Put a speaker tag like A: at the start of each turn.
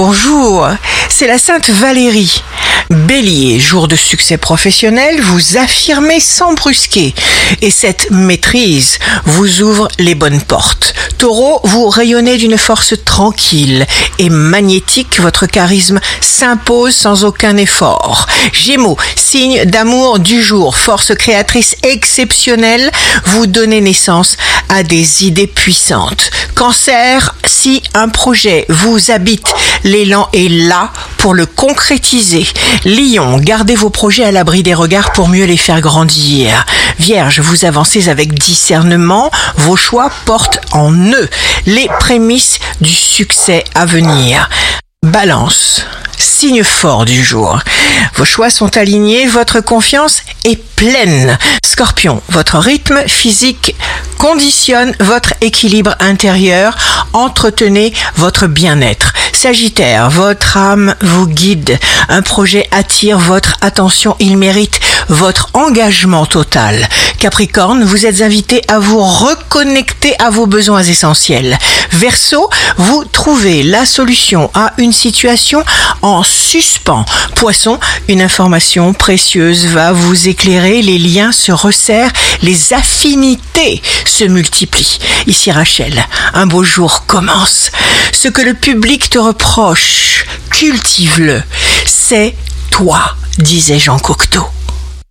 A: bonjour, c'est la Sainte Valérie. Bélier, jour de succès professionnel, vous affirmez sans brusquer et cette maîtrise vous ouvre les bonnes portes. Taureau, vous rayonnez d'une force tranquille et magnétique, votre charisme s'impose sans aucun effort. Gémeaux, signe d'amour du jour, force créatrice exceptionnelle, vous donnez naissance à des idées puissantes. Cancer, si un projet vous habite, l'élan est là pour le concrétiser. Lion, gardez vos projets à l'abri des regards pour mieux les faire grandir. Vierge, vous avancez avec discernement, vos choix portent en eux les prémices du succès à venir. Balance, signe fort du jour. Vos choix sont alignés, votre confiance est pleine. Scorpion, votre rythme physique conditionne votre équilibre intérieur. Entretenez votre bien-être. Sagittaire, votre âme vous guide. Un projet attire votre attention, il mérite votre engagement total. Capricorne, vous êtes invité à vous reconnecter à vos besoins essentiels. Verseau, vous trouvez la solution à une situation en suspens. Poisson, une information précieuse va vous éclairer, les liens se resserrent, les affinités se multiplient. Ici Rachel, un beau jour commence. Ce que le public te reproche, cultive-le. C'est toi, disait Jean Cocteau.